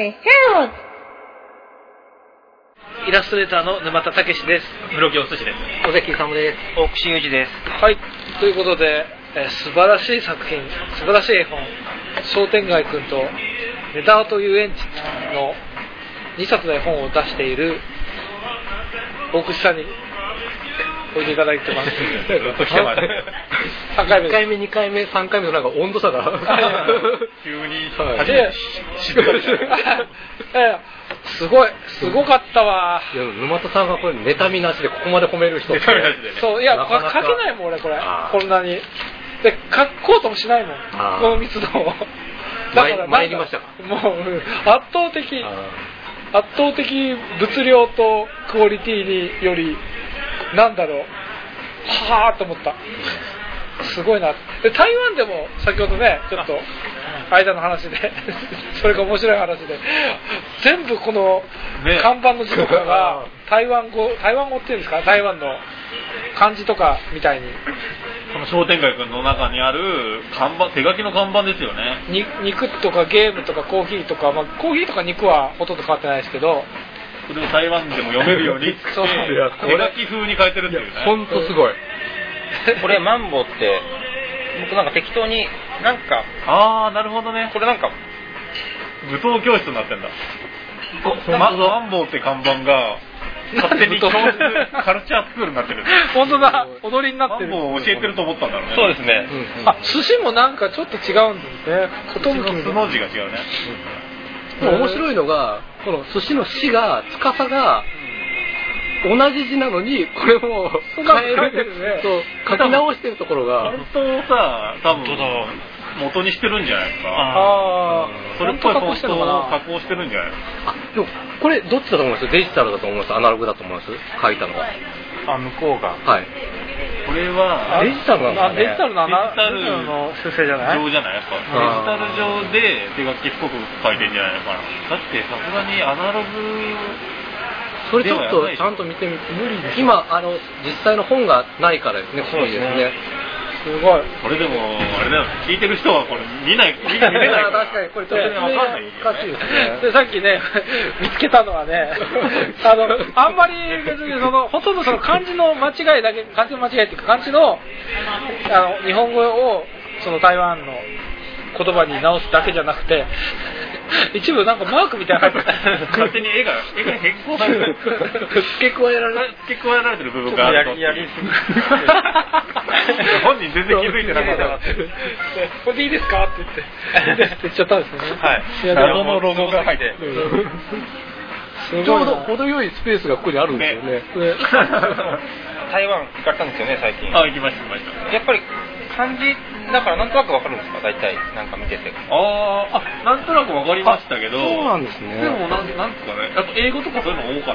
イラストレーターの沼田武史です。 室木お寿司です。 尾関勇です。 大串裕二です。 はい、ということで、素晴らしい作品、素晴らしい絵本、商店街くんとネタアート遊園地の2冊の絵本を出している大串さんにおいでいただいてます。 時はね、 3回目 1回目、2回目、3回目のなんか温度差が急に初めて知ったです。すごかったわ。 いや、沼田さんがこれ妬みなしでここまで褒める人って妬みなしでね。 そう、いや、書けないもん俺これ、こんなにで書こうともしないもん、この密度を。だから参りましたか。 もう圧倒的物量とクオリティによりなんだろう、はぁと思った。すごいな。で台湾でも先ほどねちょっと間の話でそれが面白い話で全部この看板の字とかが台湾語っていうんですか、台湾の漢字とかみたいに、 この商店街くんの中にある看板、手書きの看板ですよね。 肉とかゲームとかコーヒーとか、まあ、コーヒーとか肉はほとんど変わってないですけど、 それを台湾でも読めるようにそう手書き風に書いてるっていうね。 ほんとすごい。 これマンボウって僕なんか適当になんか、 なるほどね。 これなんか舞踏教室になってんだ。マンボウって看板が勝手にカルチャースクールになってる。 本当だ、踊りになってる。 マンボウを教えてると思ったんだろうね。 そうですね。 寿司もなんかちょっと違うんですね。寿のスの字が違うね。 面白いのがこの寿司の死が司が同じ字なのにこれも変える、そう書き直してるところが本当をさ、多分元にしてるんじゃないですか。それっぽいフォントを加工してるんじゃないですか。 でもこれどっちだと思います？デジタルだと思います？アナログだと思います？書いたのは。 向こうが。 はい。 これはデジタルなんですかね。 デジタルの修正じゃない？ 上じゃないやっぱ。デジタル上で手書きっぽく書いてんじゃないのかな。だってさすがにアナログそれちょっとちゃんと見てみて。無理です。今実際の本がないからですね。そうですね。 すごい。 これでもあれだよ、聞いてる人はこれ見れない確かにこれちょっと分かんない。 難しいですね。 でさっきね見つけたのはねあんまり別にほとんどその漢字の間違いだけ、漢字の間違いっていうか漢字の日本語をその台湾の言葉に直すだけじゃなくて一部なんかマークみたいなの入って勝手に絵が変更されてる。 付け加えられてる部分があると。 やりすぎ。 本人全然気づいてなかったなって。 これでいいですかって言っちゃったんですよね。 はい。謎のロゴが入って。 ちょうど程よいスペースがここにあるんですよね。 台湾行かれたんですよね最近。 行きました。 やっぱり漢字だからなんとなくわかるんですか、大体なんか見てて。 なんとなくわかりましたけど。 そうなんですね。 でもなんですかね。やっぱ英語とかそういうの多かった。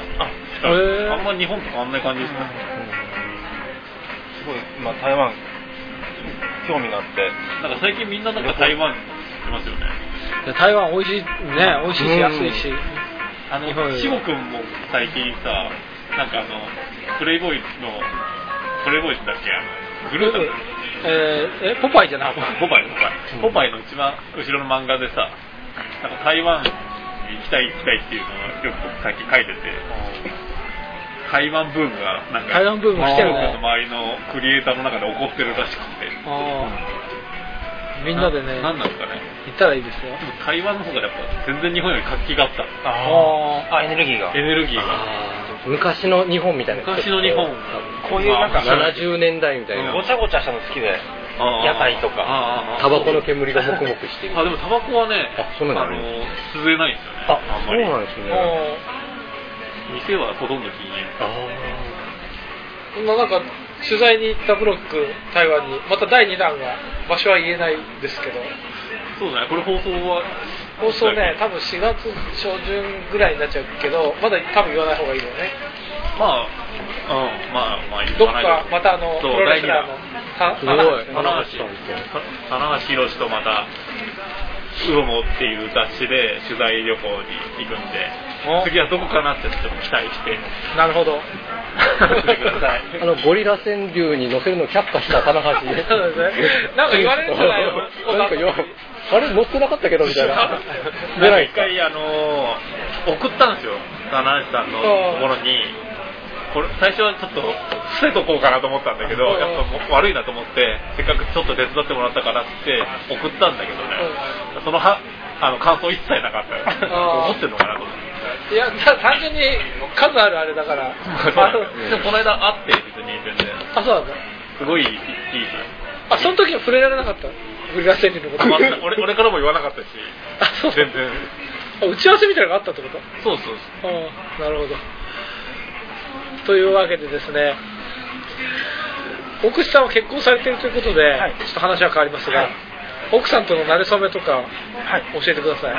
あんま日本と変わんない感じですね。 すごい台湾興味があって、 なんか最近みんななんか台湾行ってますよね。 台湾美味しいね、美味しいし安いし。 しごくんも最近さ、なんかプレイボーイだっけ、グループポパイじゃない？ ポパイの一番後ろの漫画でさ、なんか台湾に行きたいっていうのをよく最近書いてて、台湾ブームがなんか台湾ブーム来てるね。 周りのクリエイターの中で起こってるらしくて、 みんなでね、 なんですかね、 行ったらいいですよ。 台湾の方がやっぱ全然日本より活気があった。 エネルギーが昔の日本みたいな。 昔の日本、 こういうなんか 70年代みたいな。 ごちゃごちゃしたの好きで、屋台とかタバコの煙がもくもくしてる。 でもタバコはね、吸えないんですよね。あんまり。 そうなんですね。 店はほとんど禁煙。 なんか取材に行ったブロック台湾にまた第2弾が、場所は言えないですけど。 そうだね、これ放送ね、多分4月初旬ぐらいになっちゃうけど、まだ多分言わない方がいいよね。 どっかまたプロレスラーの棚橋宏とまたウオモっていう雑誌で取材旅行に行くんで、次はどこかなってちょっと期待して。 なるほど。 ゴリラ川柳に載せるのを却下した棚橋。 そうですね。なんか言われるんじゃないの？ あれ乗ってなかったけどみたいな。出ない一回送ったんですよ、棚橋さんのところに。これ最初はちょっと伏せとこうかなと思ったんだけど、やっぱ悪いなと思って、せっかくちょっと手伝ってもらったからって送ったんだけどね、その感想一切なかったよ。思ってんのかなと思って。 いや、単純に数あるあれだから。 でもこの間会って別に全然。 あ、そうなんだ。 すごいいい。 あ、その時は触れられなかった。グリラ千里のこと。 俺からも言わなかったし。 あ、そう。 全然。 打ち合わせみたいなのがあったってこと？ そう。 なるほど。というわけでですね、奥さんは結婚されているということで、はい、ちょっと話は変わりますが、はい、奥さんとの馴れ初めとか、教えてください。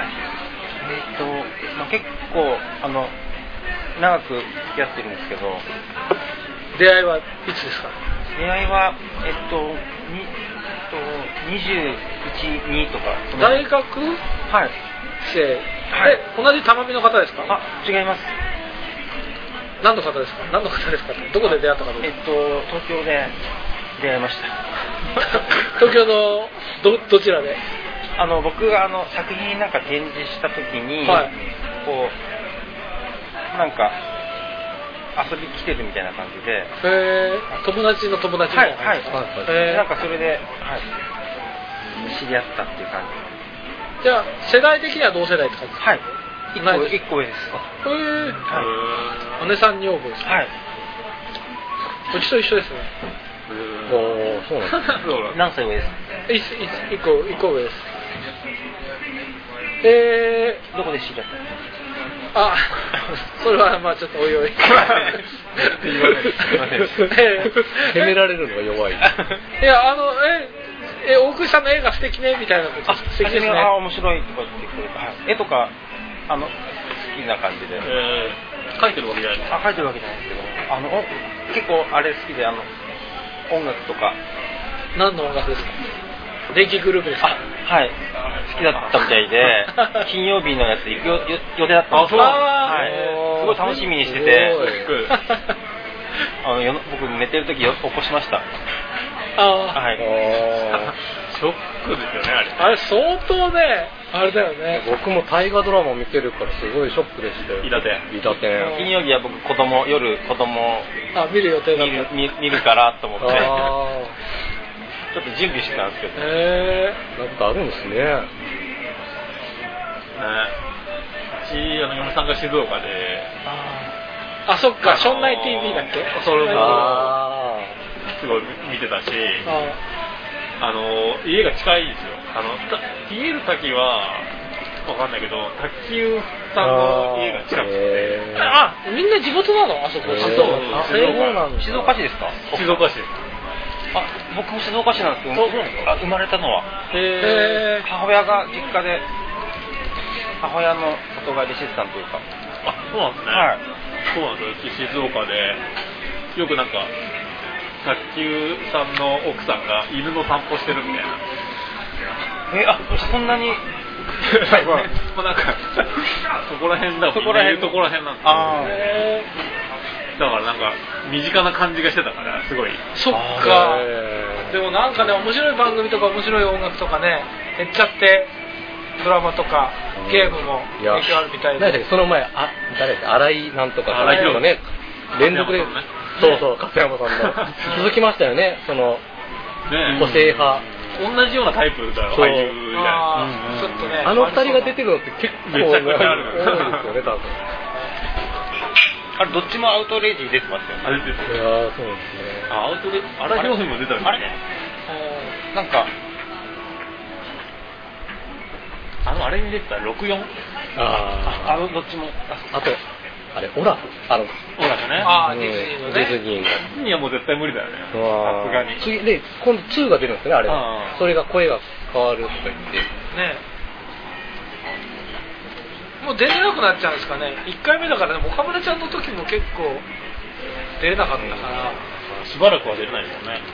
結構長く付き合ってるんですけど、 出会いはいつですか？ 出会いは21、2とか。 大学生、同じ玉美の方ですか？ 違います。 何の方ですか？どこで出会った方ですか？ 東京で出会いました。 東京のどちらで？ 僕が作品なんか展示した時に、こうなんか遊び来てるみたいな感じで、 友達の友達みたいな感じですか？ なんかそれで、知り合ったっていう感じ。じゃあ世代的には同世代って感じですか？ 1個上です。 お姉さん女房ですか？うちと一緒ですね。 そうなんです。 何歳上ですか ？1個上です。 どこで知り合ったの？それはまあちょっとおいおい。 責められるのが弱い。 いや大久さんの絵が素敵ねみたいなこと。素敵ですね。 面白いとか言ってくれた。絵とか好きな感じで。 描いてるわけじゃないですか？ 描いてるわけじゃないですけど、結構あれ好きで音楽とか。 何の音楽ですか？電気グループですか？ はい、好きだったみたいで、金曜日のやつ行く予定だったんですけど、すごい楽しみにしてて、僕寝てる時起こしました。 ショックですよね、 あれ相当ね、あれだよね。 僕も大河ドラマを見てるからすごいショックでしたよ。 伊達天。 金曜日は僕夜子供見る予定だった。 見るからと思ってちょっと準備してたんですけど。 なんかあるんですね。 うち嫁さんが静岡で。 そっか、ションナイ TV だっけ？ それもすごい見てたし。家が近いんですよ。見える滝はわかんないけど、卓球さんの家が近くて。 みんな地元なの？あそこ。 静岡市ですか？ 静岡市です。 僕も静岡市なんですけど、生まれたのは。母親が実家で、母親の里帰りしてたんというか。 そうなんですね。そうなんです。静岡で、よくなんか、卓球さんの奥さんが犬の散歩してるみたいな。 そんなになんかそこら辺だ。そこら辺なんですだからなんか身近な感じがしてたからすごい。 そっか。でもなんかね、面白い番組とか面白い音楽とかね、減っちゃってドラマとかゲームも影響あるみたいで。 その前誰ですか？新井なんとかのね、連続で。そう勝山さんの続きましたよね。その個性派。 同じようなタイプだよ。俳優みたいな。 ちょっとね。 二人が出てるのって結構めちゃくちゃある。 多いですよね、多分。 あれどっちもアウトレイジ出てますよね。 そうですね。 アウトレイジ、荒井博も出たんですね。 なんかあれに出てた64。 どっちも。 あとオラフね。 ディズニーの。 ディズニーはもう絶対無理だよね。さすがに。 次で今度2が出るんですよね、あれ。それが声が変わるとか言って。 もう出れなくなっちゃうんですかね。1回目だからね、岡村ちゃんの時も結構出れなかったから。 しばらくは出れないですよね。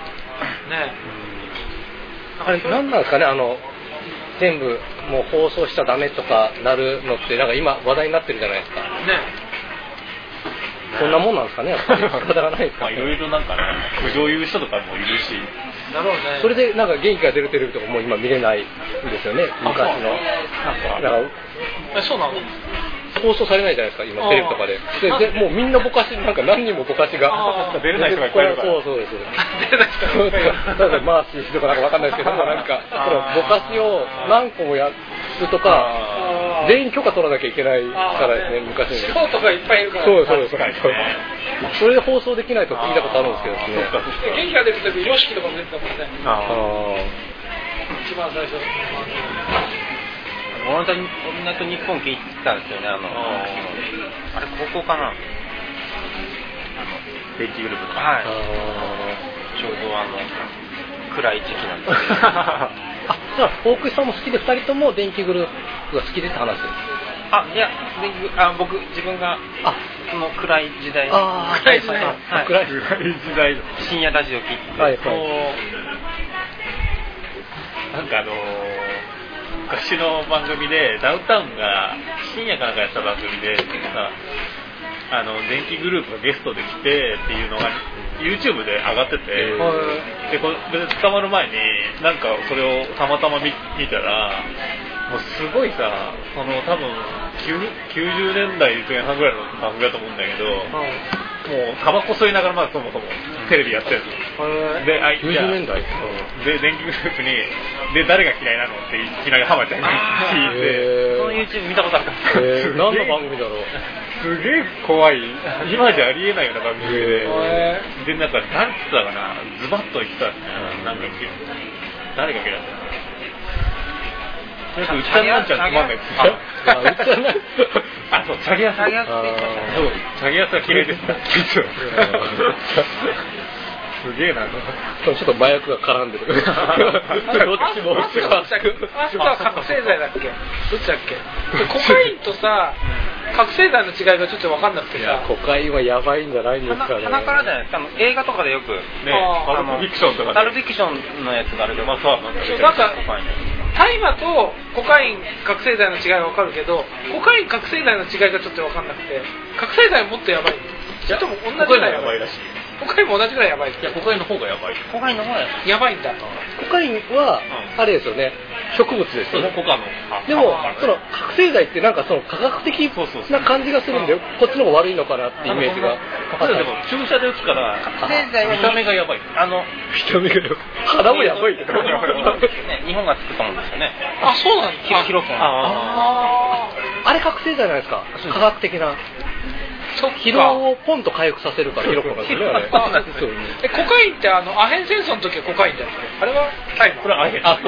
あれ何なんですかね、全部もう放送しちゃダメとかなるのってなんか今話題になってるじゃないですか。 そんなもんなんですかね、やっぱり仕方がないですかね。 いろいろなんかね、苦情言う人とかもいるし。 なるほどね。 それでなんか元気が出るテレビとかもう今見れないんですよね、昔の。なんかそうなの？ 放送されないじゃないですか、今テレビとかで。でもうみんなぼかし、なんか何人もぼかしが。 出れない人がいっぱいいるから。 そうです。 出れない人がいっぱいいる。 ただマーシーとかなんかわかんないですけども、なんか、ぼかしを何個もやるとか、全員許可取らなきゃいけないからですね、昔に。 素人がいっぱいいるから。 そう。それで放送できないと聞いたことあるんですけどね。 元気が出るとき、ヨシキとかも出てたもんね。一番最初。 オールナイトニッポン聞いてたんですよね、あれ高校かな、 電気グループとか。 はい。ちょうど暗い時期なんですけど。 じゃあ大久さんも好きで2人とも電気グループが好きでって話です。 いや、僕自分がその暗い時代、 暗い時代、 暗い時代、 深夜ラジオ聞いて、 なんか昔の番組でダウンタウンが深夜かなんかやった番組でさ、電気グループがゲストで来てっていうのが YouTube で上がってて、でこれ別に捕まる前になんかそれをたまたま見たら、もうすごいさ、多分90年代前半ぐらいの番組だと思うんだけど、もうタバコ吸いながらまずそもそもテレビやってるの。で、 90年代で電気グループにで誰が嫌いなのっていきなり浜ちゃんに聞いて、 その YouTube 見たことあるかも。何の番組だろう。 すげえ怖い、今じゃありえないような番組で、でなんかなんつったかな、ズバッと言ってたんですね。なんか誰が嫌いだったの？うっちゃんなんちゃんつまんないですよ。そう、チャゲヤス。チャゲヤスが嫌いです。すげえな。 ちょっと麻薬が絡んでる。どっちも。 あそこは覚醒剤だっけ？どっちだっけ？コカインとさ、覚醒剤の違いがちょっと分かんなくてさ。 コカインはやばいんじゃないんですかね。 鼻からじゃないですか。映画とかでよくパルプフィクションとか。 パルプフィクションのやつがあるけど、まあそうなんか大麻とコカイン覚醒剤の違いは分かるけど、コカイン覚醒剤の違いがちょっと分かんなくて、覚醒剤はもっとやばい。ちょっとも同じぐらいやばいらしい。コカインも同じぐらいやばい。いや、 コカインの方がやばい。 コカインの方がやばいんだ。 コカインはあれですよね、植物ですよね。 コカの。 でもその覚醒剤ってなんかその科学的な感じがするんで、こっちの方が悪いのかなってイメージが。 でも注射で打つから覚醒剤は見た目がやばい。 見た目が肌もやばいって。 日本が作ったもんですよね。 あ、そうなんですか。 ヒロポン。 あれ覚醒剤じゃないですか。科学的な。疲労をポンと回復させるからヒロポンがですね。 そうなんですよ。コカインってアヘン戦争の時はコカインだっけ？あれは大麻。 これはアヘン。 ア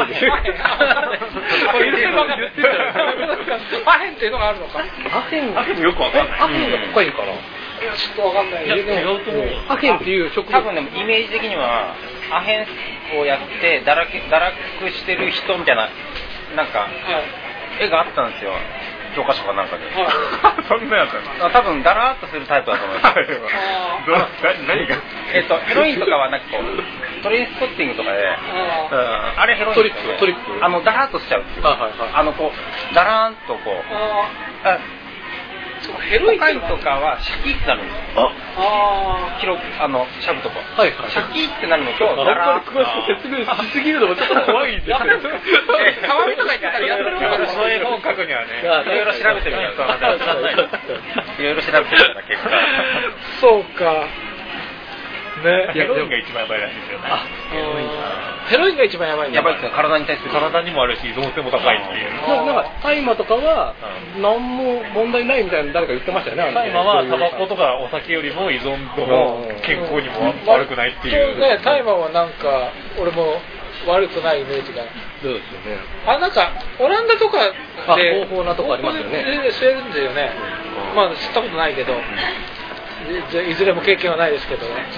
ヘンっていうのがあるのか。 アヘンよくわかんない。 アヘンがコカインかな。 いやちょっとわかんない。 違うと思う。 アヘンっていう植物。 多分でもイメージ的にはアヘンをやって堕落してる人みたいななんか絵があったんですよ。教科書かなんかで。 そんなやつ。 多分だらーっとするタイプだと思います。 何が？ ヘロインとかはなんかこうトレインスポッティングとかで、あれヘロイントリップ。 だらーっとしちゃう。こうだらーんとこう。ヘロインとかはシャキッてなるんですよ。広くシャブとか。シャキッてなるのとだらーっと。 詳しく説明しすぎるのもちょっと怖いんですよ。 鏡とか言ったらやってるからそういう本書くにはね。 いろいろ調べてみないと。いろいろ調べてみた結果。 そうか。ね。 ヘロインが一番やばいらしいですよね。 ヘロインが一番やばいんだ。 やばいですね。体に対する。 体にもあるし依存性も高いっていう。 なんか大麻とかは何も問題ないみたいな誰か言ってましたよね。 大麻はタバコとかお酒よりも依存度も健康にも悪くないっていう。 ね、大麻はなんか俺も悪くないイメージが。 そうですよね。 なんかオランダとかで合法なとこありますよね。 吸えるんだよね。まあ吸ったことないけど、いずれも経験はないですけどね。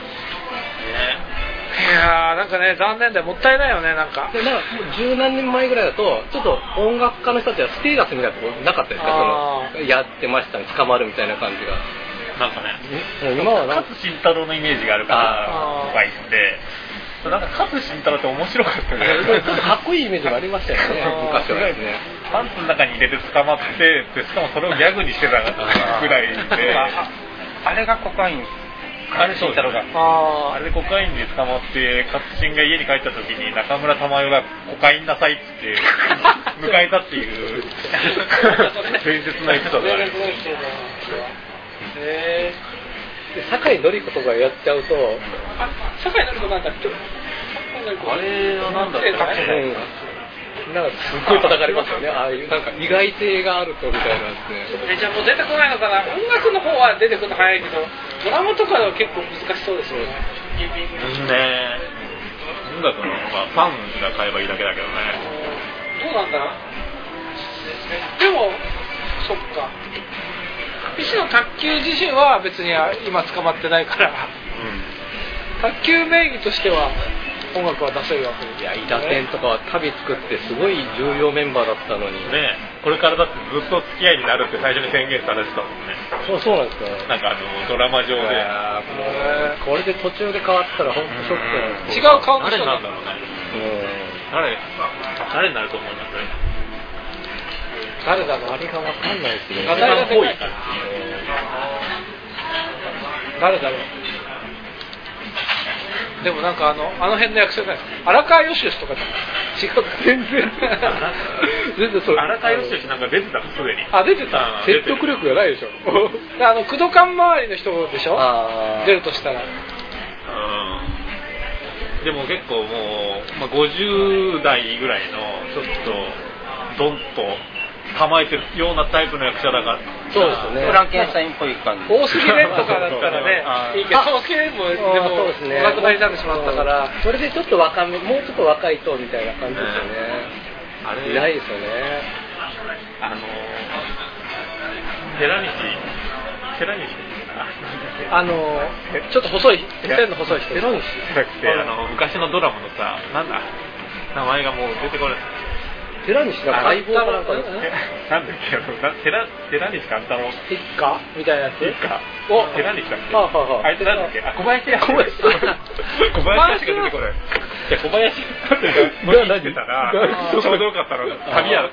いやーなんかね残念だよ、もったいないよねなんか。 でもう十何年前ぐらいだとちょっと音楽家の人たちはステータスみたいなところなかったですか？そのやってましたね、捕まるみたいな感じが。 なんかね、 今はなんか勝慎太郎のイメージがあるからとか言って、なんか勝慎太郎って面白かったね。 ちょっとかっこいいイメージがありましたよね昔はですね。 パンツの中に入れて捕まって、しかもそれをギャグにしてたぐらいで。 あれがコカイン。 あれそうだろうが。あれでコカインで捕まって勝新が家に帰った時に中村玉代がコカインなさいっつって迎えたっていう伝説のエピソードがある。 酒井紀子とかやっちゃうと、 酒井紀子なんだっけ？ あれはなんだったっけ？ なんかすっごい叩かれますよね。ああいうなんか意外性があるとみたいなんですね。 じゃあもう出てこないのかな。音楽の方は出てくるの早いけど、ドラマとかは結構難しそうですよね。 ね。音楽のファンが買えばいいだけだけどね。 どうなんだ。でもそっか。石野卓球自身は別に今捕まってないから、卓球名義としては音楽は出せるわけです。 いや、伊田天とかは旅作ってすごい重要メンバーだったのにね。これからだってずっと付き合いになるって最初に宣言されてたもんね。 そうなんですか。 なんかドラマ上で。 これで途中で変わったら本当ショックなんです。 違う顔の人なんだろうね。誰になると思います？ 誰だろう。 あれがわかんないですね。 誰が多いから。誰だろう。でもなんかあの辺の役者ね、荒川良々とか違う。全然それ。 荒川良々なんか出てたのすでに。 出てた。 説得力がないでしょ。 工藤館周りの人でしょ。出るとしたら。 でも結構もう、50代ぐらいのちょっとドンと構えてるようなタイプの役者だから。 そうですね。 フランケンシュタインっぽい感じ。 大杉蓮とかだったらね、いいけど、大杉蓮もでもお亡くなりになってしまったから、 それでちょっともうちょっと若いとみたいな感じですよね。あれいないですよね。 寺西ちょっと細い、線の細い人。 寺西だって昔のドラマのさ、なんだ名前がもう出てこない。 寺西が相棒かなんかなんだっけ、寺西勘太郎一家みたいなやつ。 一家。寺西だっけ。あいつなんだっけ。小林が出てこない。いや小林が出てたらちょうどよかったの。旅屋だった。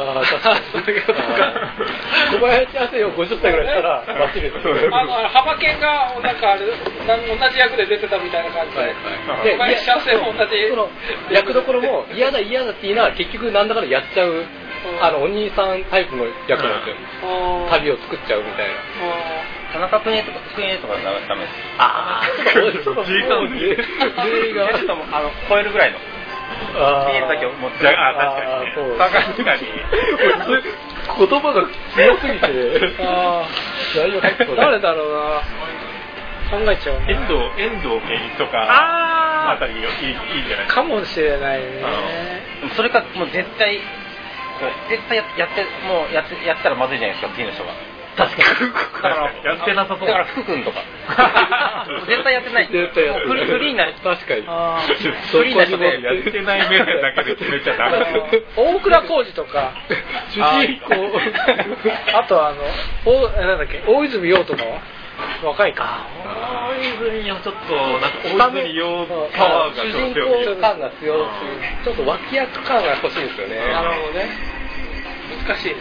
小林亜生を50歳ぐらいしたらバッチリです。 幅犬がなんか同じ役で出てたみたいな感じで。小林亜生も同じ。 役どころも嫌だって言いながら結局なんだかんだやっちゃうお兄さんタイプの役なんですよ。旅を作っちゃうみたいな。 田中邦衛とかダメです。 ちょっとじいさんに超えるぐらいの。PA だけを持って。 確かに。 言葉が強すぎて。 誰だろうな。考えちゃう。 遠藤健一とかあたりいいんじゃないかもしれないね。 それかもう絶対やったらまずいじゃないですか、次の人が。 確かに。 だからやってなさそう。 だから福君とか。絶対やってない。フリーな。 確かに。 フリーな人でやってない面だけで決めちゃダメ。 大倉浩二とか。主人公。あとなんだっけ、大泉洋とかは若いか。 大泉洋ちょっとなんか大泉洋パワーが主人公感が強すぎる。ちょっと脇役感が欲しいですよね。 なるほどね。難しいね。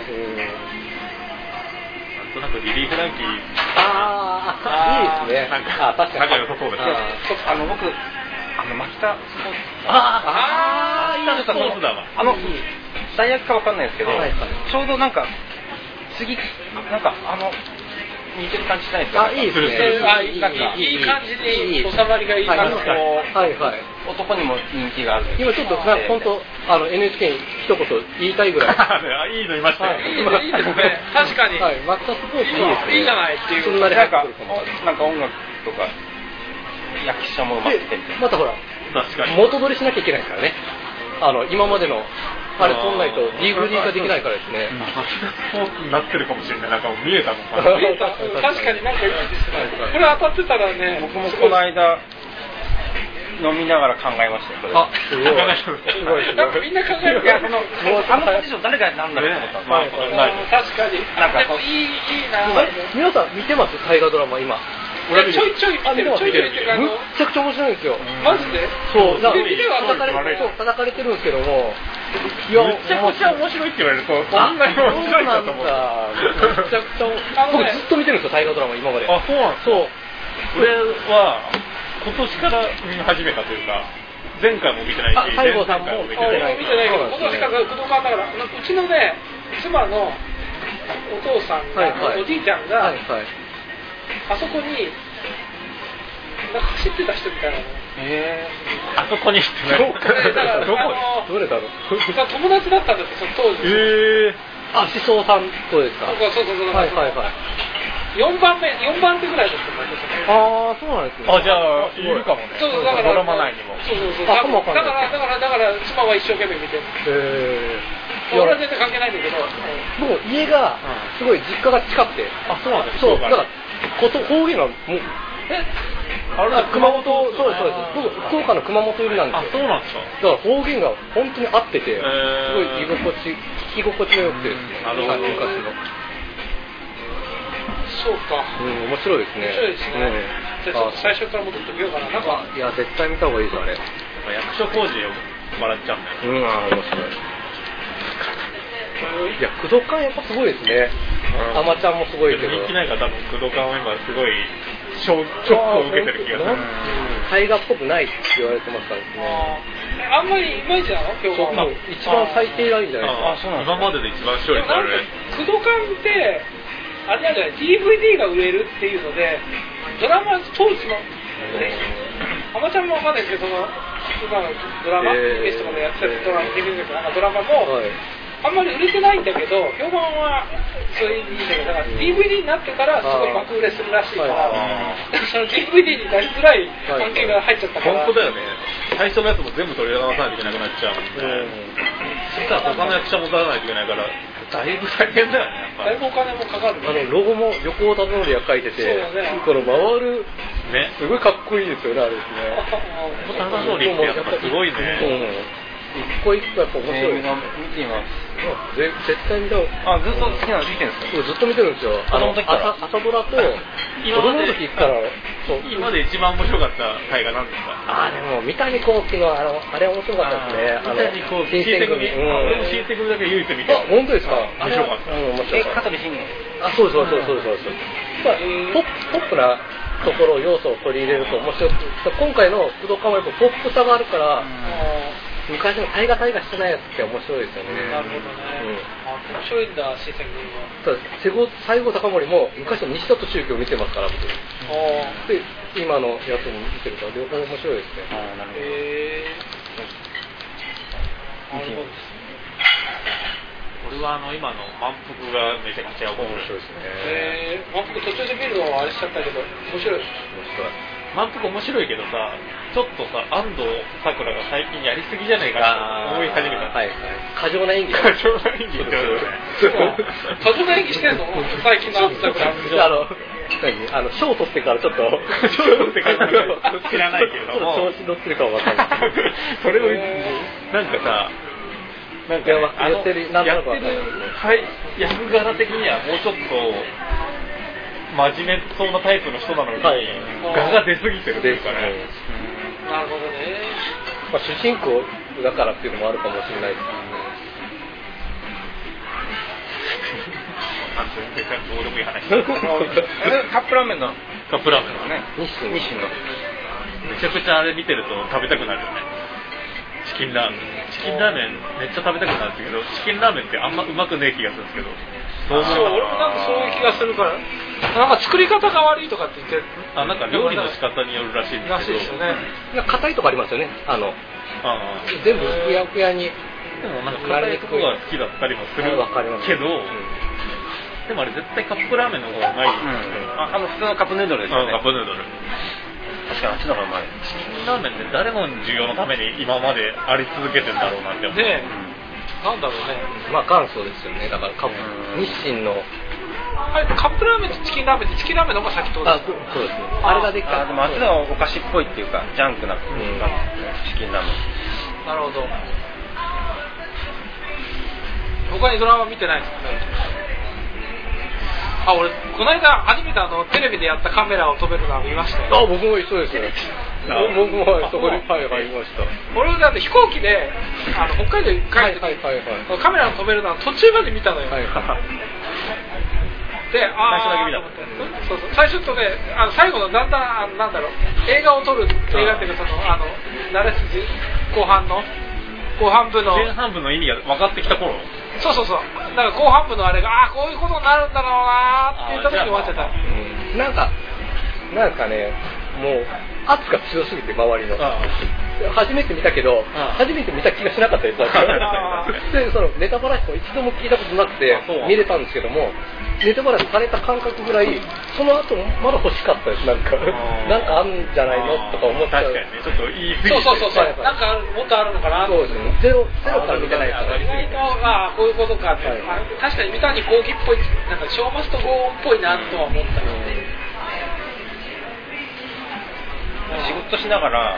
なんかリリー・フランキー。 いいですね。 なんか確かに。 仲良さそうですね。 僕牧田スポーツ。 いいスポーツだわ。 大学かわかんないですけど、ちょうどなんか次なんか似てる感じしないですか？ いいですね。 いい感じに収まりがいい感じの。 男にも人気がある。 今ちょっと本当NHK に一言言いたいぐらい。 いいのいましたよ。 いいですね。確かに。 マクタスポーツいいですね。 いいじゃないっていう。 そんなになんか音楽とか役者も待ってて。 またほら元取りしなきゃいけないからね。今までのあれ取んないと DVD ができないからですね。 スポーツになってるかもしれない。なんか見えたもん。 確かになんかいいですね。これ当たってたらね。 僕もこの間飲みながら考えましたよ。 すごい。 なんかみんな考える。いやポジション誰がなんだろうと思った。 確かに。なんかでもいいな。 皆さん見てます大河ドラマ今。 ちょいちょい見てる。 むっちゃくちゃ面白いんですよ。 マジで？ そう。叩かれてるんですけども、 めちゃくちゃ面白いって言われるとそんなに面白いかと思う。 めちゃくちゃ僕ずっと見てるんですよ、大河ドラマ今まで。 あ、そうなんですか。そう。俺は今年から見始めたというか、前回も見てないし、 西郷さんも見てない。 見てないけど、今年から工藤館だから、うちのね、妻のお父さんが、おじいちゃんが、あそこになんか走ってた人みたいなの。 あそこにってね。 どれだろう。友達だったんですよ、その当時。 あ、思想さんとですか。 そう。はい。4番手ぐらいですよ。 ああ、そうなんですね。 あ、じゃあいるかもね。 そうだからドラマ内にも。 そう。だから妻は一生懸命見てる。俺は全然関係ないんだけど。 もう家がすごい実家が近くて。 あ、そうなんです。 そうだから方言がもう。あれ熊本、そうです。僕福岡の熊本寄りなんですよ。 あ、そうなんですか。 だから方言が本当に合ってて、すごい聞き心地が良くてですね。 なるほど。 昔の。 そうか。 面白いですね。 面白いですね。じゃあちょっと最初から戻ってみようかな。なんかいや絶対見た方がいいですあれ。 役所広司を笑っちゃうんだよ。 面白い。いや工藤館やっぱすごいですね。あまちゃんもすごいけど。 人気ないから多分工藤館は今すごいショックを受けてる気がする。 大河っぽくないって言われてますからですね。 あんまりいまいちなの評判は。 一番最低ラインじゃないですか。 今までで一番視聴率ある。 工藤館ってあれなんじゃない DVD が売れるっていうのでドラマ当時のあまちゃんもわかんないですけど今のドラマ TBS とかでやってたドラマも、あんまり売れてないんだけど評判はそれいいんだけどだから DVD になってからすごい爆売れするらしいからその DVD になりづらい関係が入っちゃったから本当だよね。最初のやつも全部取り出さないといけなくなっちゃうもんね。そしたら他の役者も出さないといけないからだいぶ大変だよね。 だいぶお金もかかる、ね、 ロゴも横尾忠則が書いてて、この回るねすごいかっこいいですよねあれですね。 忠則ってやっぱすごいね。 一個一個やっぱ面白い。見てみます。絶対見た。 あ、ずっと好きなの見てるんですか？ ずっと見てるんですよ。 子供の時から。 朝ドラと子供の時から今まで一番面白かった回が何ですか？ でも三谷幸喜のあれ面白かったですね。 三谷幸喜新選組。俺も新選組だけ唯一見て。 本当ですか？ 面白かった。 面白かった。 香取慎吾。 あ、そうです。ポップなところ要素を取り入れると面白い。今回の工藤館はやっぱポップさがあるから。昔の大河してないやつって面白いですよね。 なるほどね。面白いんだ、新選組は。西郷隆盛も昔の西里宗教を見てますから、僕。で、今のやつも見てるから、両方面白いですね。 なるほどですね。 俺は今の満腹がめちゃくちゃ面白いですね。満腹途中で見るのはあれしちゃったけど、面白い。 満腹面白いけどさ、ちょっとさ、安藤サクラが最近やりすぎじゃないかなと思い始めた。 過剰な演技。 過剰な演技って過剰な演技してんの最近の安藤サクラ。 賞を取ってからちょっと。 賞を取ってから知らないけれども。 調子乗ってるか分かんない。 それを、なんかさ、なんかやってる役柄的にはもうちょっと、真面目そうなタイプの人なのに、画が出過ぎてるっていうかね。 なるほどね。 主人公だからっていうのもあるかもしれないですけどね。どうでもいい話。 カップラーメンのね。日清の。 めちゃくちゃあれ見てると食べたくなるよね。チキンラーメンめっちゃ食べたくなるんですけど、チキンラーメンってあんまうまくねえ気がするんですけど。 俺もなんかそういう気がするから、なんか作り方が悪いとかって言ってる。 なんか料理の仕方によるらしいんですけど。 らしいですよね。 硬いとこありますよね。全部ふやふやに。 でもなんか硬いとこが好きだったりもするけど、でもあれ絶対カップラーメンの方がうまいですよ。 普通のカップヌードルですよね。 カップヌードル。 確かにあっちの方がうまい。 チキンラーメンって誰の需要のために今まであり続けてんだろうなって思う。 ね、なんだろうね。 元祖ですよね。だから日清のあれカップラーメンとチキンラーメンってチキンラーメンの方が先とそうですね。あれができた。 でもあっちのお菓子っぽいっていうかジャンクなチキンラーメン。 なるほど。他にドラマ見てないですかね。 あ、俺この間初めてテレビでやったカメラを止めるのは見ましたよ。 あ、僕も一緒ですね。僕もそこにはい見ました。 俺だって飛行機で北海道に帰ってカメラを止めるのは途中まで見たのよ。で、最初だけ見た。そう最初とね、最後のだんだんなんだろう、映画を撮る映画っていうか慣れ筋後半部の前半部の意味が分かってきた頃。 そうだから後半部のあれがこういうことになるんだろうなって言った時に終わっちゃった。 なんかね、もう圧が強すぎて周りの。初めて見たけど、初めて見た気がしなかったです。で、そのネタバラシも一度も聞いたことなくて見れたんですけども、ネタバラシされた感覚ぐらい、その後まだ欲しかったです。なんかあるんじゃないのとか思っちゃう。 確かにね、ちょっと言い過ぎて。 そうなんかもっとあるのかな。 そうですね。ゼロから見てないから。 こういうことかって。確かに三谷幸喜っぽい、なんかショーマストゴーっぽいなとは思ったので。 仕事しながら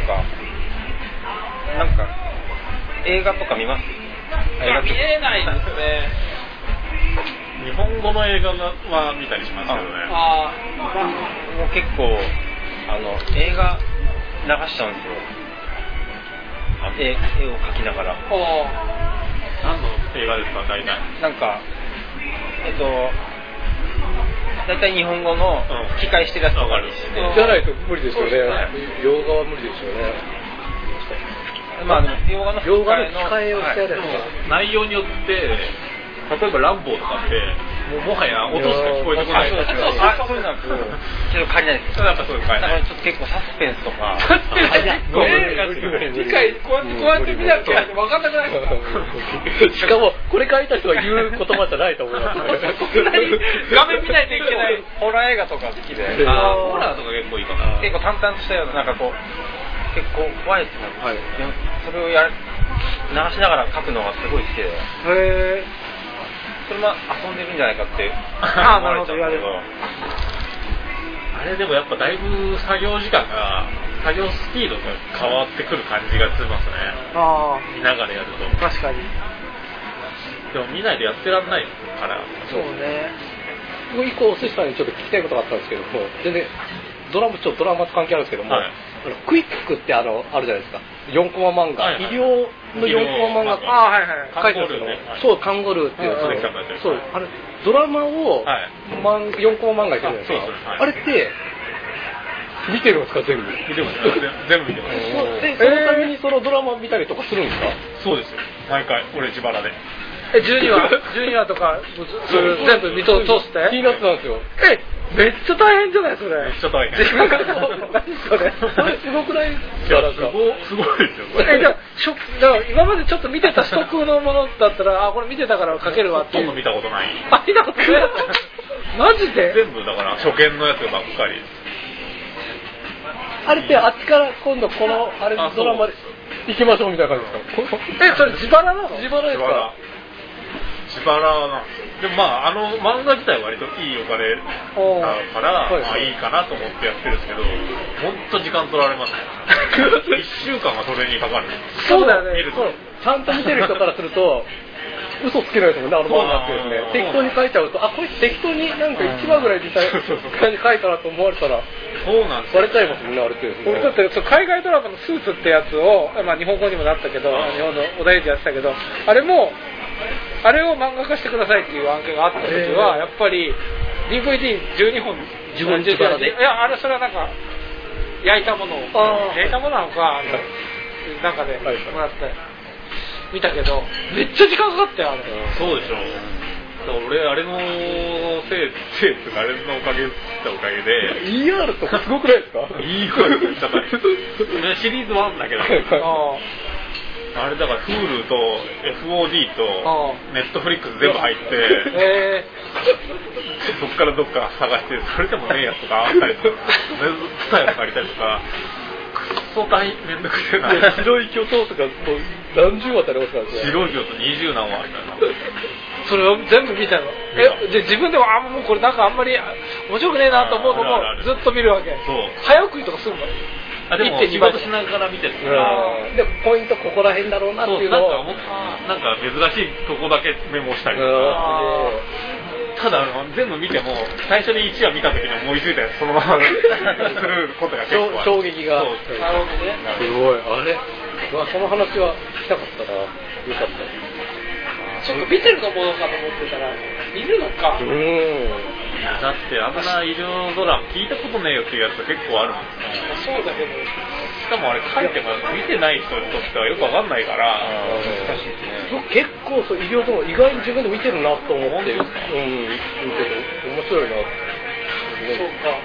なんか映画とか見ます？ 見えないですね。 日本語の映画は見たりしますけどね。 もう結構映画流しちゃうんですよ。絵を描きながら。 何の映画ですか大体？ なんか大体日本語の吹き替えしてるやつとかにして、 じゃないと無理ですよね。洋画は無理ですよね。 まあでも洋画の吹き替えをしてやるやつ。 内容によって例えばランボーとかってもはや音しか聞こえてこない。 そういうのはけど借りないです。 やっぱそういう感じ。 だからちょっと結構サスペンスとか。 理解こうやって見なきゃ分かんなくないですか。 しかもこれ書いた人が言う言葉じゃないと思います。 画面見ないといけない。 ホラー映画とか好きで。 ホラーとか結構いいかな。 結構淡々としたようななんかこう結構怖いってなる。それを流しながら書くのがすごい好きで。それも遊んでるんじゃないかって思われちゃうんだけど、 あれでもやっぱだいぶ作業スピードが変わってくる感じがしますね。見ながらやると。 確かに。 でも見ないでやってらんないから。 そうね。 一個お寿司さんにちょっと聞きたいことがあったんですけども、全然ドラマと関係あるんですけども、クイックってあるじゃないですか。4コマ漫画、医療の4コマ漫画書いてあるんですけど、そう、カンゴルーっていうやつ。そう、ドラマを4コマ漫画にしてるじゃないですか。あれって見てるんですか？全部見てます。全部見てます。 そのためにそのドラマ見たりとかするんですか？ そうですよ。毎回俺自腹で。 12話とか全部見通して？ 気になってたんですよ。 めっちゃ大変じゃないそれ。 めっちゃ大変。 何それ？ すごくないですか？すごいですよ。 だから今までちょっと見てたストックのものだったらこれ見てたから書けるわっていう。 ほとんど見たことない。 見たことない。マジで？ 全部だから初見のやつばっかり。 あれってあっちから今度このドラマで行きましょうみたいな感じですか？ それ自腹なの？ 自腹ですか？ 自腹なんです。でも漫画自体は割といいお金だからいいかなと思ってやってるんですけど、ほんと時間取られますね。1週間はそれにかかる。 そうだよね。 ちゃんと見てる人からすると嘘つけないですもんね、漫画ってですね。適当に書いちゃうと、これ適当になんか1話ぐらい実際感じ書いたなと思われたら、 そうなんですよ。 バレちゃいますもんね、あれってですね。 俺だって海外ドラマのスーツってやつを、日本語にもなったけど、日本の小田栄一やってたけど、あれを漫画化してくださいっていう案件があった時は、やっぱり DVD12 本自分自腹で。 いや、それはなんか焼いたものなのかなんかでもらって見たけど、めっちゃ時間かかったよあれ。 そうでしょ。俺あれのせいってあれのおかげで ER とかすごくないですか？ ER って言ったらシリーズ1だけどあれだから Hulu と FOD と Netflix 全部入ってそっからどっか探してそれでもねえやつとかあったりとかスタイル借りたりとかくっそ大変めんどくせえな。 白い巨頭とかもう何十話ありますからね。 白い巨頭20何話あるからそれを全部見たの。で自分でももうこれなんかあんまり面白くねえなと思うのもずっと見るわけ。早送りとかするの？ でも仕事しながら見てるから。 でポイントここら辺だろうなっていうのをなんか珍しいとこだけメモしたりとか。 ただ全部見ても最初に1話見た時に思いついたやつそのまますることが結構ある。 衝撃が。 なるほどね。 すごい、あれ、その話は聞きたかったな。よかった。 そっか、見てるのものかと思ってたら見るのか。 いやだってあんな医療ドラマ聞いたことねえよっていうやつ結構あるもんね。 そうだけど、 しかもあれ書いても見てない人にとってはよくわかんないから難しいですね。 結構そう医療ドラマ意外に自分で見てるなと思って、見てる。面白いな。 そうか。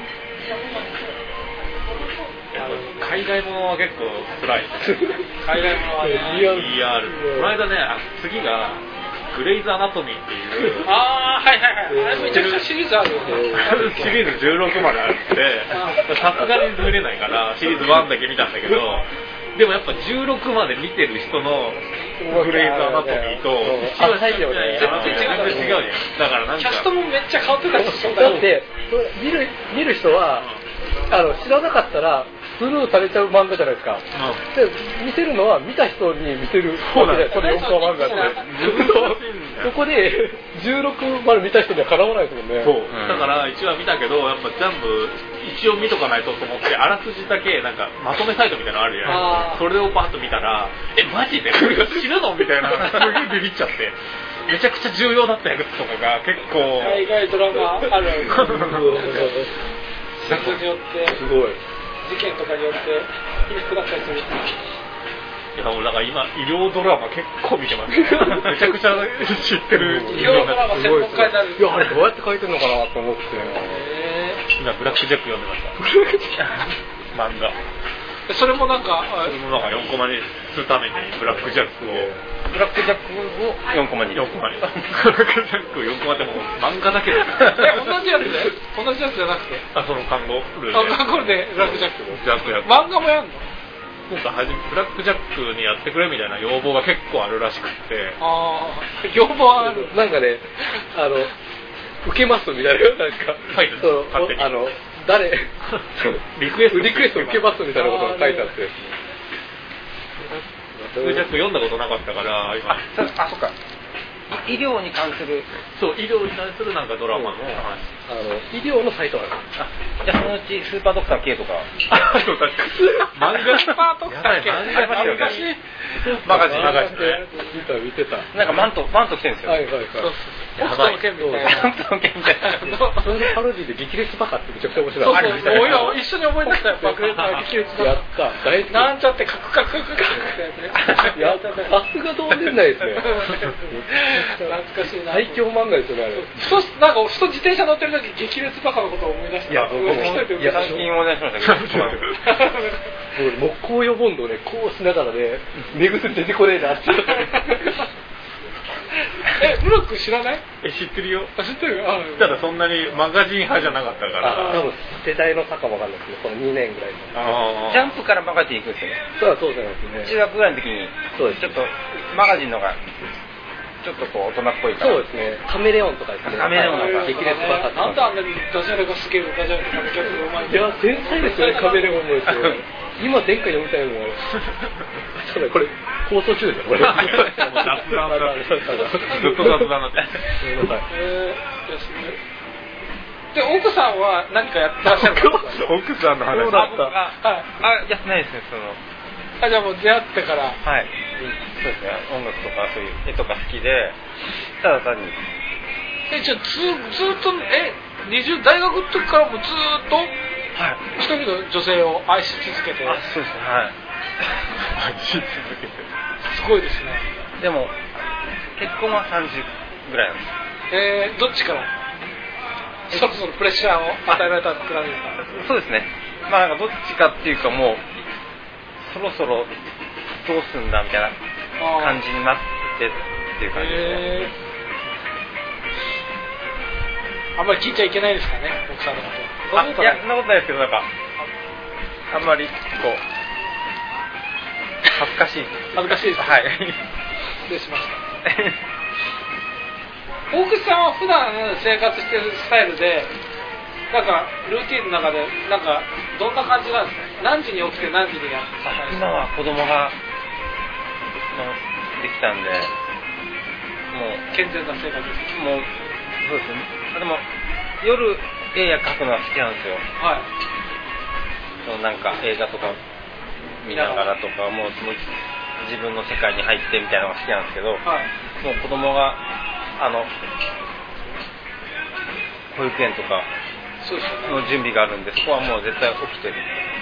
海外ものは結構辛いですね。 海外ものはね。 ER。この間ね、次がグレイズアナトミーっていう。 ああ、はいはいはい。あれめちゃくちゃシリーズあるよね。 シリーズ16まであって、さすがに見れないからシリーズ1だけ見たんだけど、でもやっぱ16まで見てる人のグレイズアナトミーと全然違うじゃん。だからなんかキャストもめっちゃ変わってたし、 だって見る人は知らなかったらスルーされちゃう漫画じゃないですか。で見せるのは見た人に見せるわけで、これ4コマ漫画ってそこで16まで見た人にはかなわないですもんね。 そうだから1話見たけどやっぱ全部一応見とかないとと思ってあらすじだけなんかまとめサイトみたいなのあるじゃない。それをバッと見たらマジでこれが死ぬのみたいなすげえビビっちゃって。めちゃくちゃ重要だったやつとかが結構海外ドラマあるある。シーズンによってすごい事件とかによって皮肉だったりする。 いやもうだから今医療ドラマ結構見てます。めちゃくちゃ知ってる。 医療ドラマ専門家になる。 いやあれどうやって書いてるのかなと思って。 今ブラックジャック読んでました。漫画。 それもなんか 4コマにするためにブラックジャックを 4コマにブラックジャック4コマってもう漫画だけです同じやつで同じやつじゃなくてその看護ルー看護ルでブラックジャックや漫画もやんの。 なんかブラックジャックにやってくれみたいな要望が結構あるらしくって要望ある。 なんかね受けますみたいななんか書いてる勝手に誰リクエスト受けますみたいなことが書いてあってブラックジャック読んだことなかったから今そっか医療に関するそう医療に関するなんかドラマの話医療のサイトがある。 じゃあそのうちスーパードクター K とかそう確か漫画スーパードクター K ありましたよね。 マガジン見てたなんかマント来てるんですよ。 はいはいはい。 北斗の剣みたいな。 北斗の剣みたいな。 それのパロディで激烈バカってめちゃくちゃ面白い。 そうもう今一緒に思い出したよ。爆裂の激烈バカ。 やった大好き。 なんちゃってカクカクカクってやったさすが同年代ですね。 懐かしいな。 最強漫画ですよねあれ。 なんかふと自転車乗ってる時激烈バカのことを思い出した。 いや僕も最近思い出しましたけど。 木工用ボンドをねこうしながらね目薬出てこねえなって。 ブロック知らない？ 知ってるよ。 知ってるよ。 ただそんなにマガジン派じゃなかったから。 多分世代の差かもわかんないですけどこの2年ぐらいの。 ジャンプからマガジン行くんですよね。 そうじゃないですね。 中学ぐらいの時にそうですちょっとマガジンのがちょっとこう大人っぽいから。 そうですね。カメレオンとかですね。 カメレオンとか激烈バカ。 なんであんなにダジャレがすげえダジャレとか逆にうまい。 いや天才ですよねカメレオンもですよ。今前回読みたいのはそうだこれ放送中ですよこれ。 雑談だ。ずっと雑談だって。 で奥さんは何かやってらっしゃるの？ 奥さんの話。 そうだった。 やってないですねその。 じゃあもう出会ってから。 はい。そうですね。音楽とかそういう絵とか好きで、ただ単に。 じゃあずっと大学の時からもずっと一人の女性を愛し続けて。 そうですね。はい。 愛し続けて。 すごいですね。 でも結婚は30ぐらいなんです。 どっちから？そろそろプレッシャーを与えられたくらいですか？ そうですね。まあなんかどっちかっていうかもう。そろそろどうすんだみたいな感じになってっていう感じですね。 あんまり聞いちゃいけないですかね、奥さんのこと。 いや、そんなことないですけど、なんかあんまりこう恥ずかしい。 恥ずかしいです。 はい。 失礼しました。大口さんは普段生活してるスタイルで。なんかルーティンの中でなんかどんな感じなんですか？何時に起きて何時にやって今は子供ができたんでもう健全な生活です。 もうそうですねでも夜絵や描くのは好きなんですよ。 はい。 そのなんか映画とか見ながらとか、もうその自分の世界に入ってみたいなのが好きなんですけど、 はい。 もう子供が保育園とかそうですよね。 の準備があるんで、そこはもう絶対起きてる。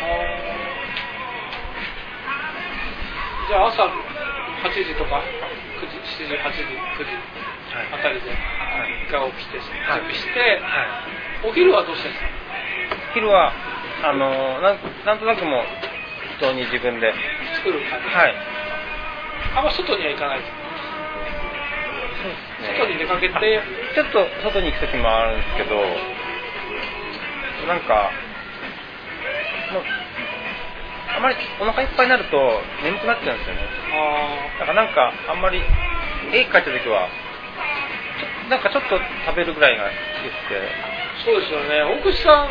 じゃあ朝8時とか9時、7時、8時、9時あたりで一回起きて準備して、お昼はどうしてるんですか？ お昼はなんとなくもう適当に自分で作る感じ。 はい。 あんま外には行かないです。 そうですね。 外に出かけてちょっと外に行く時もあるんですけど、なんかもうあまりお腹いっぱいになると眠くなっちゃうんですよね。だからなんかあんまり絵描いた時はなんかちょっと食べるぐらいがよくて。 そうですよね。大口さん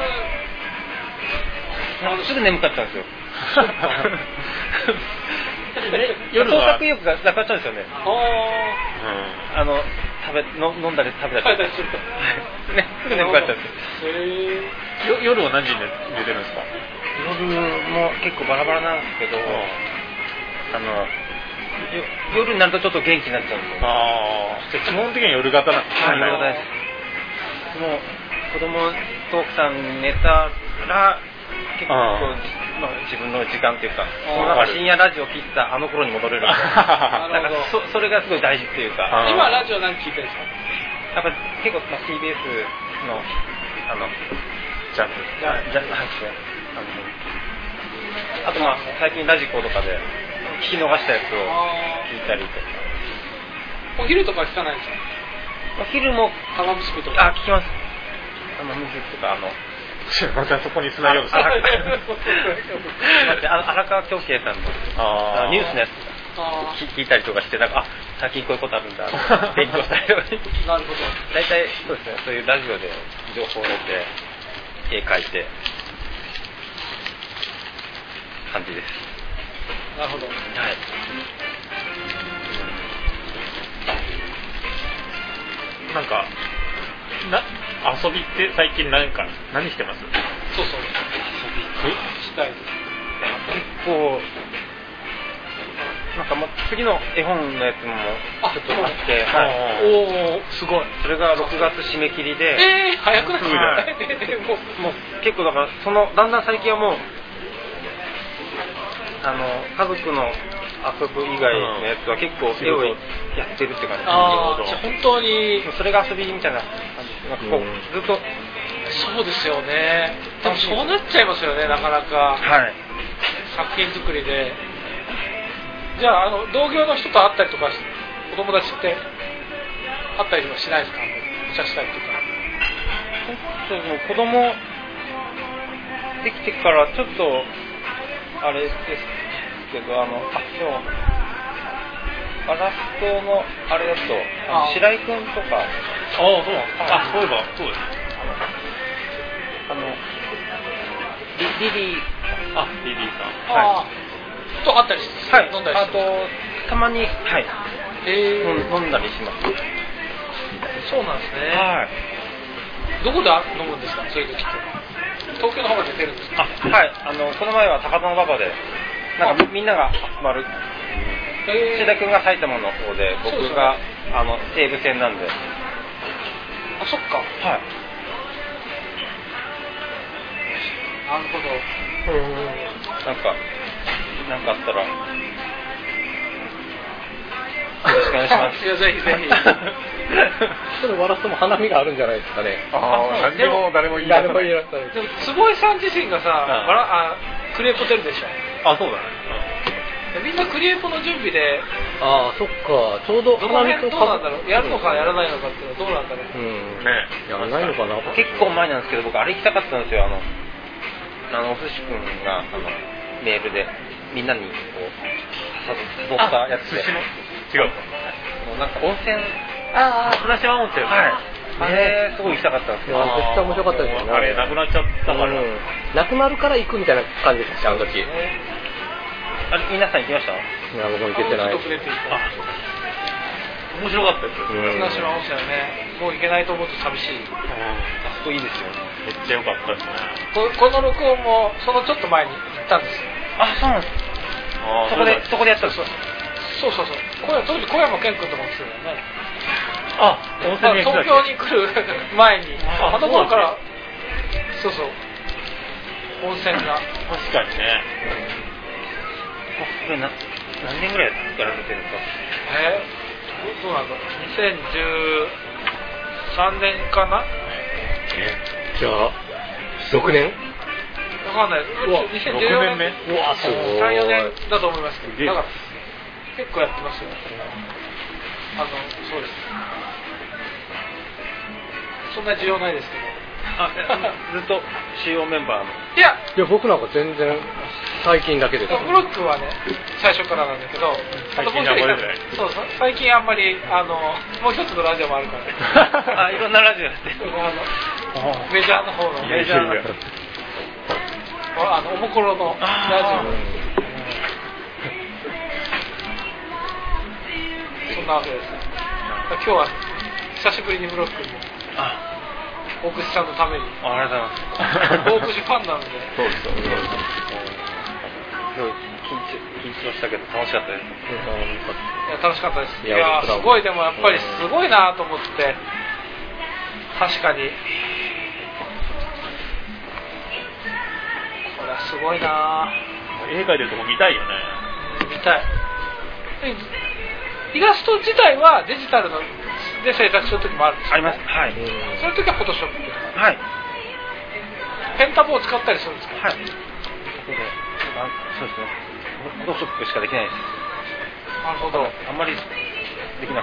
すぐ眠くなっちゃうんですよ。 夜は創作意欲がなくなっちゃうんですよね。飲んだり食べたりするとね、すぐ眠くなっちゃうんですよ。 夜は何時に寝てるんですか？ 夜も結構バラバラなんですけど、夜になるとちょっと元気になっちゃうんですよ。 じゃあ基本的には夜型なんですね。 夜型です。もう子供と奥さん寝たら結構自分の時間っていうか、深夜ラジオ聞いてたあの頃に戻れるんで、なんかそれがすごい大事っていうか。 今ラジオ何聞いてるんですか？ やっぱ結構、TBS のジャンプあと最近ラジコとかで聞き逃したやつを聞いたりとか。 お昼とか聞かないんですか？ お昼も玉結びとか。 聞きます。玉結びとかまたそこに繋げようとした。 荒川京慶さんのニュースのやつ聞いたりとかして、なんか最近こういうことあるんだ勉強したりとか。 なるほど。 大体そうですね。そういうラジオで情報を得て絵描いて感じです。 なるほど。 はい。 なんか遊びって最近何してます？ そう遊びしたいです。 結構なんかもう次の絵本のやつもちょっとあって、 おおすごい。 それが6月締め切りで、 早くないですか？ もう結構だからだんだん最近はもう家族の遊ぶ以外のやつは結構絵をやってるって感じ。 本当にそれが遊びみたいな感じで、なんかこうずっと。 そうですよね。でもそうなっちゃいますよね、なかなか。作品作りで。じゃあ同業の人と会ったりとか、お友達って会ったりとかしないですか？お茶したりとか。 そうですね。子供できてからちょっとあれですけど、でもガラス棟のあれだと白井くんとか。 そういえばそうです。 リリーさんと会ったりして、飲んだりして。 たまに飲んだりします。 そうなんですね。どこで飲むんですか？そういう時って。東京の方が出てるんですか？ この前は高田馬場でなんかみんなが集まる。志田君が埼玉の方で、僕が西武線なんで。 そっか。なるほど。 なんかあったらよろしくお願いします。 いや、ぜひぜひ。 それ笑っても花見があるんじゃないですかね。 でも誰も言い出さない。 でも坪井さん自身がさ、クリエポ出るでしょ。 そうだね。 みんなクリエポの準備で。 そっか。ちょうど花見とどうなんだろう。やるのかやらないのかっていうのはどうなんだろう。 やらないのかな。 結構前なんですけど、僕あれ行きたかったんですよ。お寿司くんがメールでみんなにこう誘ったやつで。 違う。 なんか温泉。 船島温泉。 あれすごい行きたかったんですけど。 絶対面白かったですよね。 あれなくなっちゃったから。 なくなるから行くみたいな感じでした、あの時。 皆さん行きました？ いや、僕も行けてない。 面白かったですよ。 綱島温泉はね、もう行けないと思うと寂しい。 あそこいいですよね。めっちゃ良かったですね。 この録音もそのちょっと前に行ったんですよ。 あ、そうなんです。そこでやったんですか。 そう当時小山健君とかも来てたよね。 温泉に東京に来る前にあの頃からそう温泉が確かにね。 これ何年ぐらいやられてるんですか。 どうなんだ2013年かな。 じゃあ6年わかんない。2014年目。 うわすごい。 3、4年だと思いますけど、だから結構やってますよ。そうです。そんな需要ないですけど。 ずっと主要メンバーの。 いや僕なんか全然最近だけです。 ブロックはね最初からなんだけど、 最近あんまりない。 そう最近あんまりもう一つのラジオもあるからいろんなラジオやってる。 メジャーの方のメジャーのおもころのラジオ。そんなわけです。今日は久しぶりにブロックに大串さんのために。 ありがとうございます。 大串ファンなんで。 そうですよ。 緊張したけど楽しかったです。 いや楽しかったです。いやすごい、でもやっぱりすごいなと思って。確かにこれはすごいな。 絵描いてるとこ見たいよね。 見たい。イラスト自体はデジタルので制作する時もあるんですか。 あります。はい。 その時はフォトショップとか。 はい。 ペンタブを使ったりするんですか。 はい。そうですね。フォトショップしかできないです。 なるほど。 あんまりできなく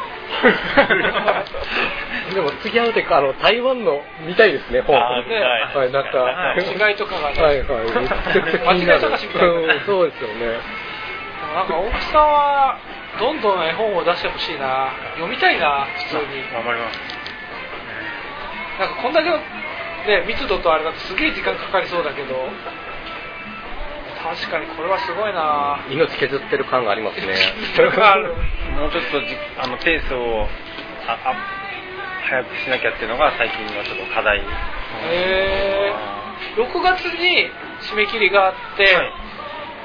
て。 でも次会うて台湾の見たいですね。本。 ね。 はい、なんか違いとかがね。 はい。 間違い探しみたいな。 そうですよね。 なんか大木さんはどんどん絵本を出してほしいな。読みたいな普通に。 頑張ります。 なんかこんだけのね密度とあれだとすげえ時間かかりそうだけど。確かにこれはすごいな。 命削ってる感がありますね。 もうちょっとペースを早くしなきゃっていうのが最近のちょっと課題。 6月に締め切りがあって、はい、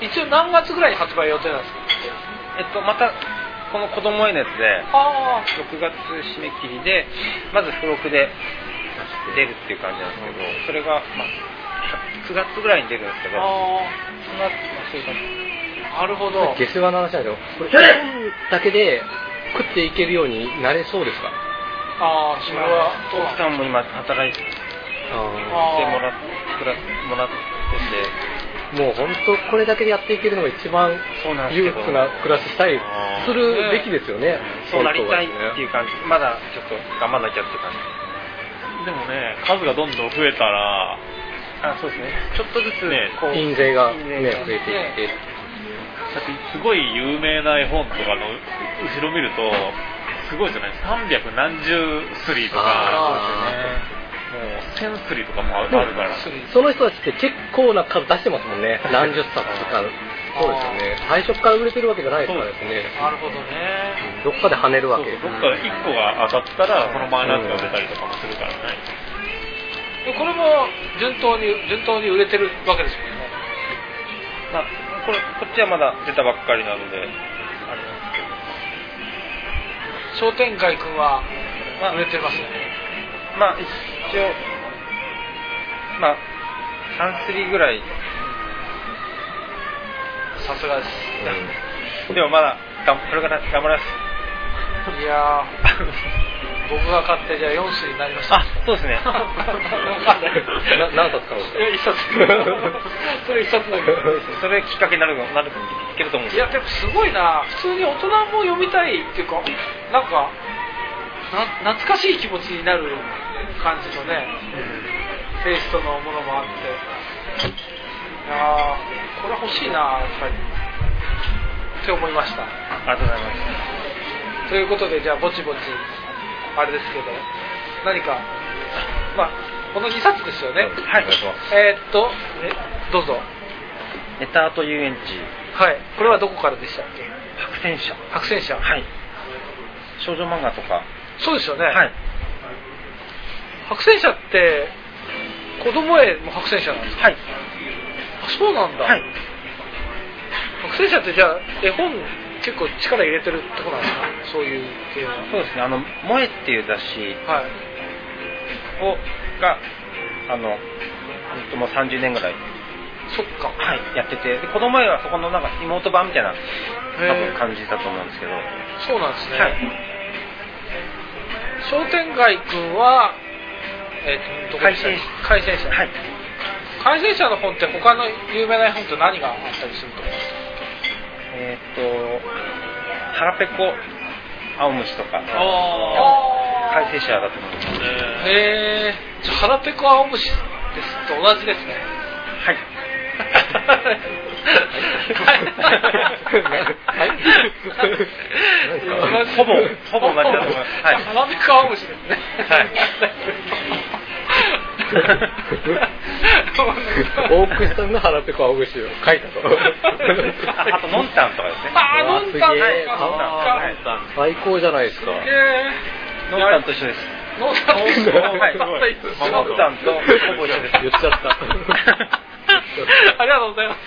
一応何月ぐらいに発売予定なんですか。 またこの子供へのやつで6月締め切りでまず付録で出るっていう感じなんですけど、それが9月ぐらいに出るんですけど、そういう感じ。 なるほど。 下世話の話なんですよ。これ本だけで食っていけるようになれそうですか。 それは大木さんも今働いてもらってて、もう本当これだけでやっていけるのが一番裕福な暮らししたいするべきですよね。 そうなりたいっていう感じ。まだちょっと頑張んなきゃっていう感じ。 でもね、数がどんどん増えたら。 そうですね。ちょっとずつね、 印税がね増えていって、 だってすごい有名な絵本とかの後ろ見るとすごいじゃないですか。300何十スリーとか、もう1000スリーとかもあるから。 その人たちって結構な数出してますもんね。何十冊とか。そうですよね。最初から売れてるわけじゃないですからですね。 なるほどね。 どっかで跳ねるわけ。 どっかで1個が当たったらその前のやつが出たりとかもするからね。 これも順当に売れてるわけですよね。 こっちはまだ出たばっかりなのであれなんですけど、商店街くんは売れてますね。 一応3-3ぐらい。 さすがです、 でもまだこれから頑張ります。 いや僕が買ってじゃあ4種になりました。 そうですね。 分かんない。 何冊買うんですか。 1冊。それ1冊だけど。 それきっかけになるといけると思うんです。 いやでもすごいな。普通に大人も読みたいっていうか、なんか懐かしい気持ちになる感じのね、テイストのものもあって、いやこれ欲しいなやっぱりって思いました。 ありがとうございます。 ということでじゃあぼちぼちあれですけど、何かこの2冊ですよね。 はい。 どうぞ。 ネタアート遊園地。 はい。これはどこからでしたっけ。 白泉社。 白泉社。 はい。 少女漫画とか。 そうですよね。 はい。 白戦車って子供絵も白戦車なんですか？ はい。 あ、そうなんだ。 はい。 白戦車ってじゃあ絵本結構力入れてるとこなんですか？そういう系は。 そうですね。萌えっていう雑誌はい。 がもう30年ぐらい。 そっか。 はい、やってて、で子供絵はそこのなんか妹版みたいな多分感じだと思うんですけど。 そうなんですね。 はい。 商店街くんはどこでしたっけ？海戦車。 はい。 海戦車の本って他の有名な絵本って何があったりすると思いますか？ 腹ペコ青虫とか海戦車だと思います。 じゃあ腹ペコ青虫ですと同じですね。 はい。ほぼ同じだと思います。はい。 腹ペコ青虫ですね。 大串さんの腹ペコ青虫を書いたと。 あとノンタンとかですね。 ノンタン最高じゃないですか。 ノンタンと一緒です。 ノンタンと一緒。 ノンタンとほぼ一緒です。 言っちゃった。 ありがとうございます。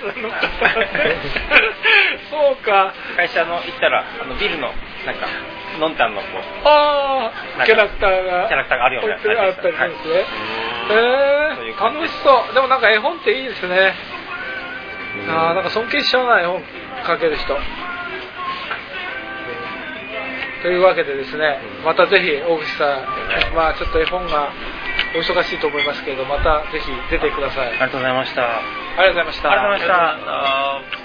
そうか。 会社の行ったらビルのなんかノンタンのキャラクターがあるようなあったりするんですね。楽しそう。でもなんか絵本っていいですね。なんか尊敬しちゃうな、絵本描ける人。というわけでですね、またぜひ大口さん、まあちょっと絵本がお忙しいと思いますけれど、またぜひ出てください。 ありがとうございました。 ありがとうございました。 ありがとうございました。